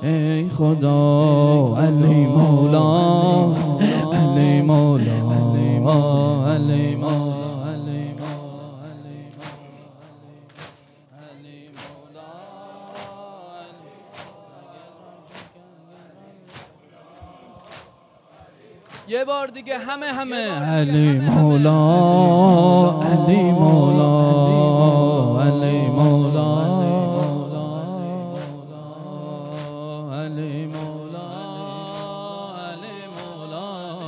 ای خدا علی مولا علی مولا علی مولا یه بار دیگه همه علی مولا علی مولا علی مولا علی مولا علی مولا.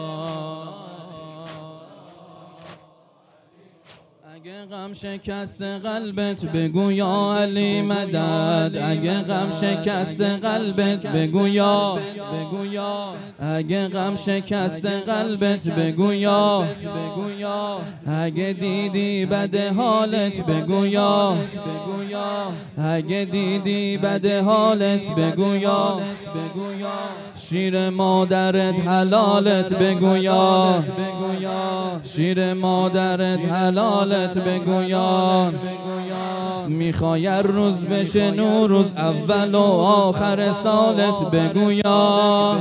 اگه غم شکست قلبت بگو یا علی مدد، اگه غم شکست قلبت بگو یا، اگه غم شکست قلبت بگو یا، اگه دیدی بد حالت بگو یا، اگه دیدی بد حالت بگو یا، شیر مادرت حلالت بگو یا، شیر مادرت حلالت بگو یا. میخوای روز بشه نوروز اول و آخر سالت بگو یا،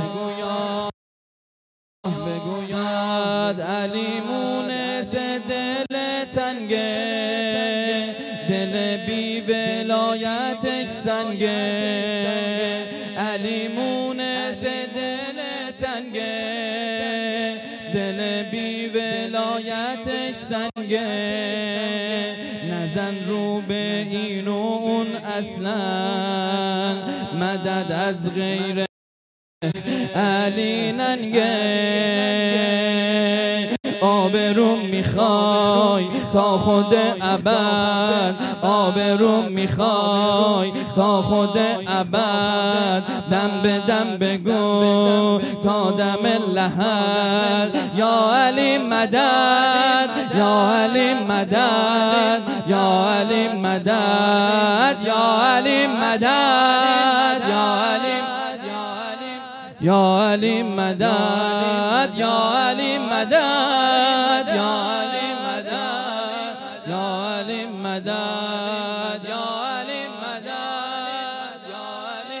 بگوید علی مونس دل تنگه، دل بی ولایتش سنگه، علی مونس دل تنگه، دل بی ولایتش سنگه. نزن رو به این و اون اصلا، مدد از غیر علی ننگه. آبروم میخوای تا خود ابد، آبروم میخوای تا خود ابد، دم به دم بگو تا دم لحد. یا علی مدد یا علی مدد یا علی مدد یا علی مدد یا علی، یا علی مدد یا علی مدد یا علی مدد یا علی مدد یا علی مدد یا علی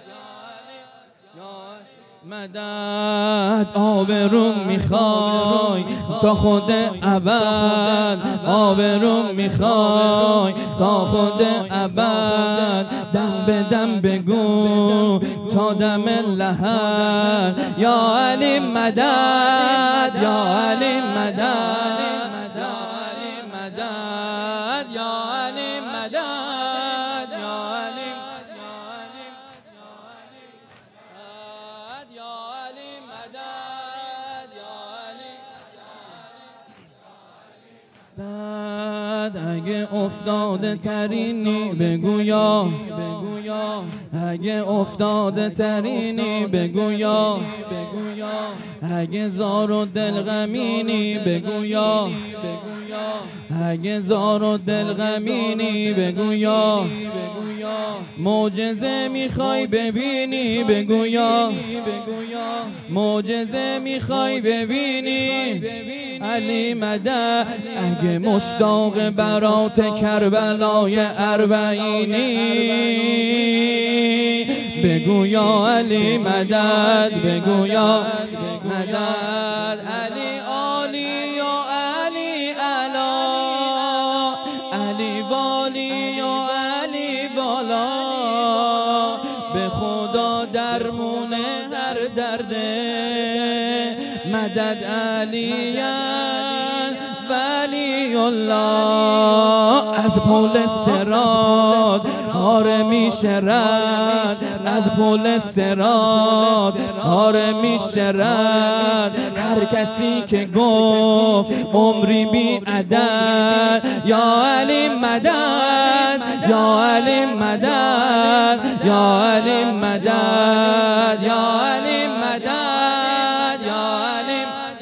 مدد. آبروم میخوای تا خود ابد، آبروم میخوای تا خود ابد، دم به دم بگو تا دم لحد. یا علی مدد یا علی مدد یا علی مدد یا علی مدد یا علی داد. اگه افتاده ترینی بگو یا، اگه افتاده ترینی بگو یا، اگه زار و دل غمینی بگو یا، اگه زار و دل غمینی بگو یا، معجزه میخوای ببینی بگو یا، معجزه میخوای ببینی علی مدد. اگه مشتاق برات کربلای اربعینی بگو یا علی مدد، بگو یا مدد. علی عالی یا علی علا، علی والی یا علی والا، به خدا درمون هر درده، مدد علی ولی الله. از پل صراط آره میشه رد، از پل صراط آره میشه رد. هر کسی که گفت عمری بی عدد، یا علی مدد یا علی مدد یا علی مدد یا علی مدد یا علی،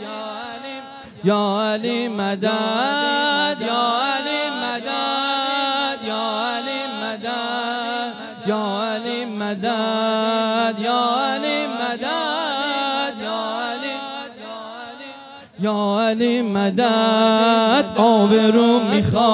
یا علی مدد یا علی مدد یا علی مدد یا علی مدد یا علی مدد یا علی مدد. آبروم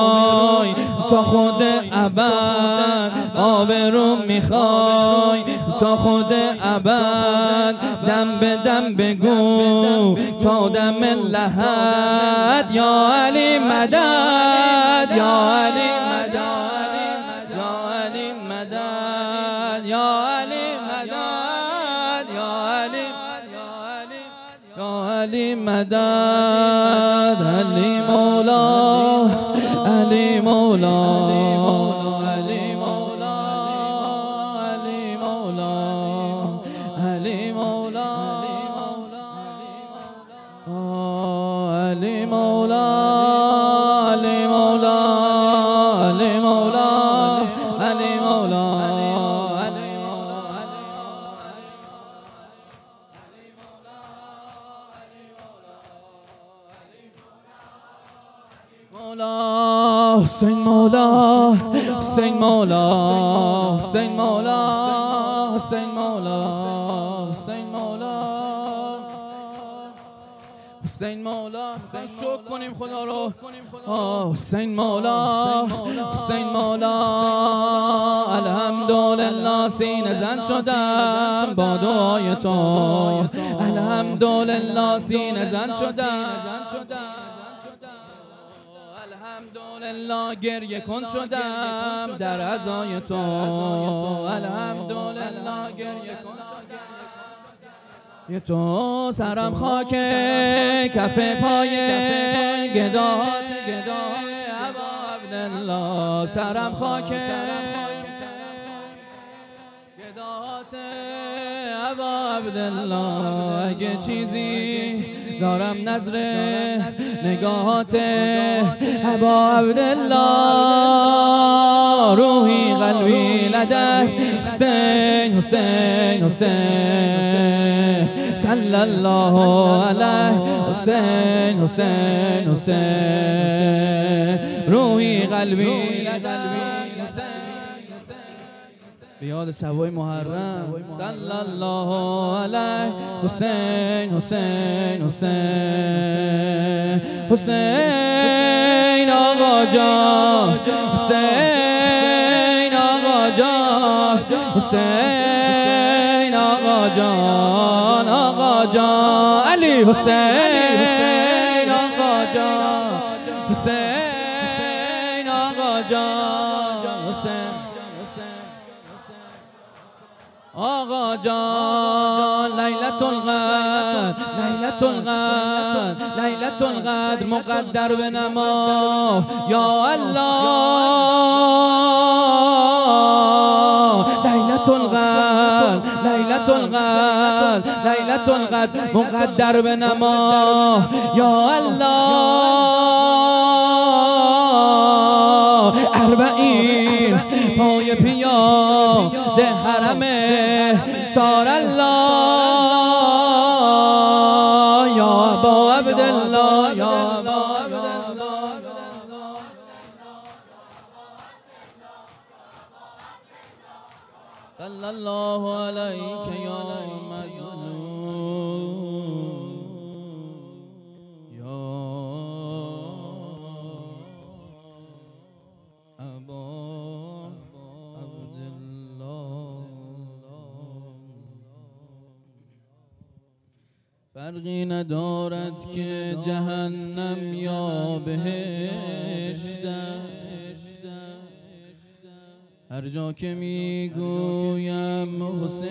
میخوای تا خود ابد، آبروم میخوای تا خود ابد، دم به دم بگو تا دم لحد، یا علی مدد، یا علی مدد، یا علی مدد، یا علی مدد، یا علی، یا علی مدد، علی مولا، علی مولا، علی مولا، علی مولا، علی مولا، علی مولا، علی مولا، علی مولا، علی مولا، مولا حسین، مولا حسین، مولا حسین، مولا حسین، مولا حسین، مولا حسین، مولا شکر کنیم خدا رو. حسین مولا، حسین مولا، الحمدلله سینه زن شدم با دعای تو، الحمدلله سینه زن شدم، الحمدلله گریه کن شدم در عزای تو، الحمدلله گریه کن شدم یه تو، سرم خاک کف پای گدات ابا عبدالله، سرم خاک گدات ابا عبدالله، اگه چیزی دارم نظر نگاهات ابا عبدالله، روحی قلبی لدک حسین، حسین، حسین، صلی الله علیه حسین، حسین، حسین، روحی قلبی لدک حسین، بیاد شبای محرم صلی الله علیه حسین، حسین، حسین، حسین آقا جان، حسین آقا جان، حسین آقا جان، آقا جان، علی حسین آقا جان، حسین آقا جان، حسین آقا جان، لیلة القدر، لیلة القدر، لیلة القدر مقدر بنما یا الله، لیلة القدر، لیلة القدر، لیلة القدر مقدر بنما یا الله، اربعین پای پیاده حرم سار الله، یا ابا عبدالله، یا ابا عبدالله، صلی الله علیک یا مظلوم، یا ابا فرقی ندارد که جهنم یا بهشت است، هر جا که میگویم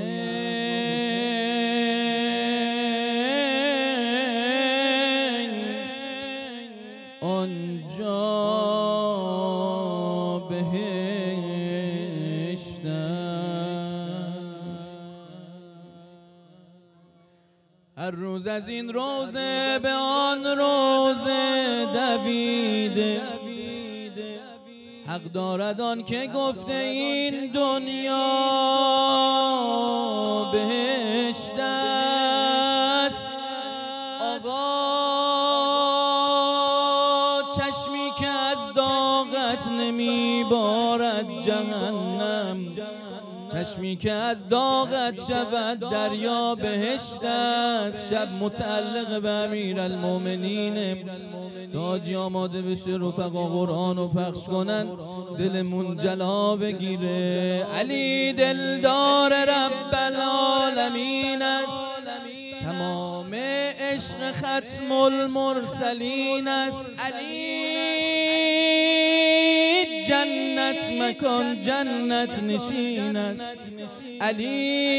حسین آنجا بهشت است، هر روز از این روزه به آن روزه دویده، حق دارد آن که گفته این دنیا بهشت است. آقا چشمی که از داغت نمی بارد جهنم، چشم چشمی که از داغت شود دریا بهشت است. شب متعلق به امیرالمومنین، تاجی آماده بشه رفقا قرآن رو پخش کنن دلمون جلا بگیره. علی دلدار رب العالمین است، تمام عشق ختم المرسلین است. علی جنت مکان جنت نشین است. علی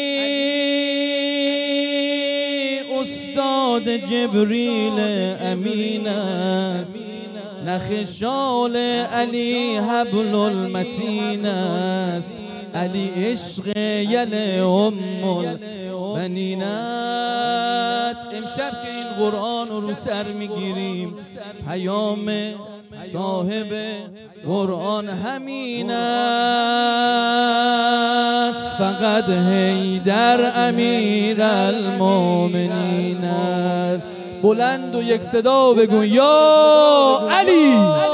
استاد جبریل امین است. نخ شال علی حبل المتین است. علی عشق یل ام البنین است. امشب که این قرآن رو سر میگیریم پیام صاحب قرآن همین است. فقط حیدر امیرالمومنین است. بلند و یک صدا بگو یا علی.